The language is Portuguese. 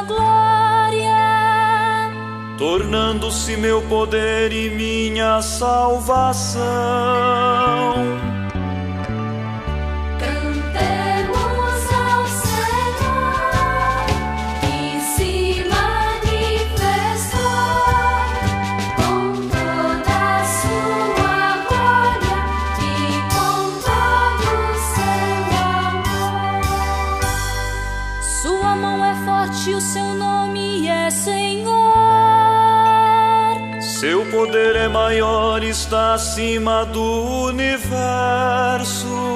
glória, tornando-se meu poder e minha salvação. cantemos ao Senhor, que se manifestou com toda a sua glória e com todo o seu amor. Sua mão é forte, o seu nome é Senhor. Seu poder é maior, está acima do universo.